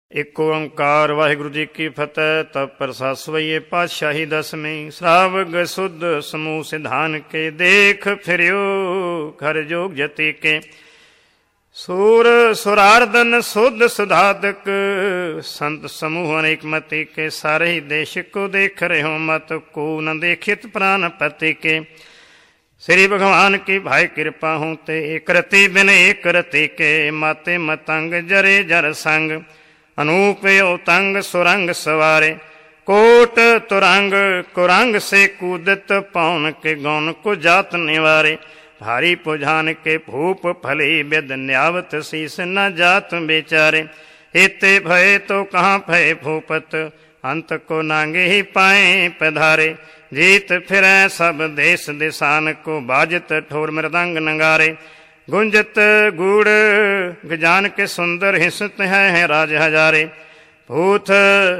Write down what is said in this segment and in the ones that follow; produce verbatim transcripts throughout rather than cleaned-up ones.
ਇੱਕ ਓਂਕਾਰ ਵਾਹਿਗੁਰੂ ਜੀ ਕੀ ਫਤਿਹ। ਤਬ ਪ੍ਰਸਾਦ ਸਵਈਏ ਪਾਤਸ਼ਾਹੀ ਦਸਵੀਂ। ਸਰਾਵਗ ਸੁਧ ਸਮੂਹ ਸਿਧਾਨ ਕੇ ਦੇਖ ਫਿਰਿਓ ਖਰ ਜੋਗ ਜਤੀ ਕੇ। सूर सुरार्दन सुध सुधादक संत समूह अनेक मति के। सारे ही देश को देख रहे हो मत को न देखित प्राण पति के। श्री भगवान की भाई कृपा हो ते एक रति बिन एक रति के। माते मतंग जरे जर संग अनूप यो तंग सुरंग सवारे। कोट तुरंग कुरंग से कूदत पौन के गौन को जात निवारे। भारी पुझान के भूप फली बिद न्यावत शीस न जात बेचारे। इते भय तो कहाँ भय भूपत अंत को नांगे ही पाए पधारे। जीत फिरै सब देश दिशान को बाजत ठोर मृदंग नगारे। गुंजत गूढ़ गजान के सुंदर हिंसत है, है राज हजारे। भूत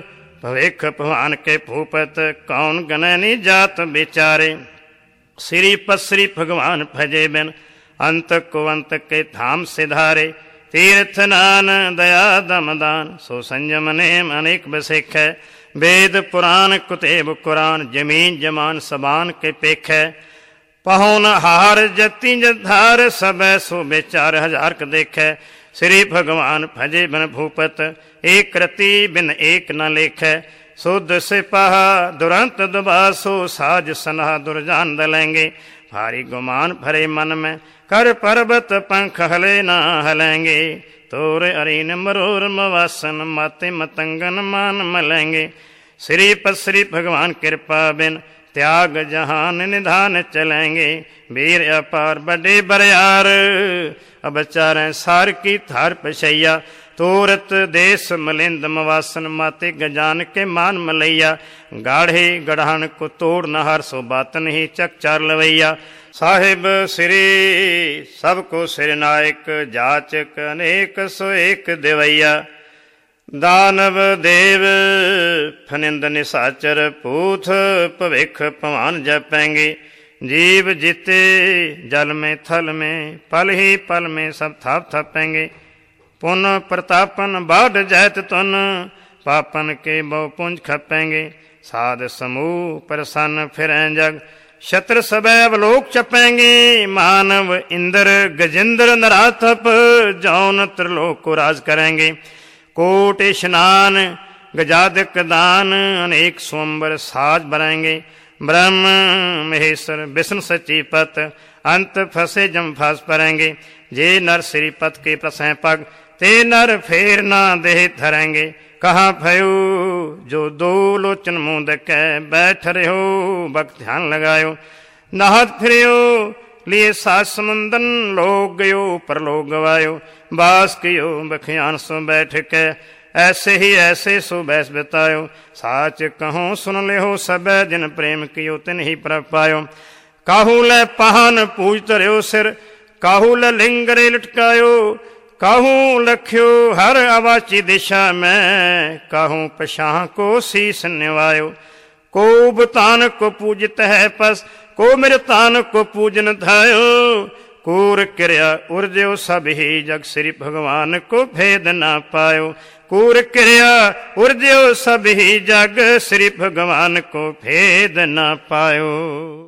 भविख भवान के भूपत कौन गणनी जात बेचारे। श्री पश्री भगवान भजे बिन अंत को अंत के धाम सिधारे। तीर्थ नान दया दमदान सो संयम नेम अनेक बसेख है। वेद पुराण कुतेब कुरान जमीन जमान सबान के पेख है। पहुन हार जति जधार सब सो बेचार हजार क देख है। श्री भगवान भजे बिन भूपत एक रति बिन एक न लेख है। सुध सिपाहा दुरंत दुबासो साज सनहा दुर्जान दलेंगे। भारी गुमान भरे मन में कर पर्वत पंख हले ना हलेंगे। तोर अरीन मरोर मवासन माते मतंगन मान मलेंगे। श्री पश्री भगवान कृपा बिन त्याग जहान निधान चलेंगे। वीर अपार बड़े बरियार अब चारें सार की थार पशैया। तोरत देश मलिंद मवासन माते गजान के मान मलैया। गाढ़े गढ़ान को तोड़ नहर सो बातन ही चक चार लवैया। साहिब श्री सबको सिर नायक जाचक अनेक सो एक देवैया। दानव देव फनिंद निसाचर पूथ भविख पवान जपेंगे। जीव जीते जल में थल में पल ही पल में सब थाप थपेंगे। पुन प्रतापन बाढ़ जैत तुन पापन के बहु पुंज खपेंगे। साध समूह प्रसन्न फिरें जग शत्रु सबैव लोक चपेंगे। मानव इंद्र गजेंद्र नराथप जौन त्रिलोक को राज करेंगे। कोट स्नान गजादक दान अनेक सोमबर साज बरेंगे। ब्रह्म महेश्वर विष्णु सचिपत अंत फंसे जम फास परेंगे। जे नर श्रीपत के प्रसय पग ते नर फेर ना देह धरेंगे। कहाँ भयो जो दो लोचन मुँह दकै बैठ रहे हो भक्त ध्यान लगायो। नहात फिरियो लिए सात समुंदन लोग गयो परलोक गवायो। बास कियो बखियान सो बैठ के ऐसे ही ऐसे सो बैस बितायो। साच कहो सुन ले हो सब जिन प्रेम कियो तिन ही पर पायो। काहू ले पहान पूज तरियो सिर काहू ले लिंग रे लटकायो। काहू लख्यो हर अवाची दिशा में काहू पशाह को शीस निवायो। को बुतान को पूजत है पस को मेरे तान को पूजन धायो। कूर क्रिया उर्जो सब ही जग श्री भगवान को भेद ना पायो। कूर क्रिया उर्जो सब ही जग श्री भगवान को भेद ना पायो।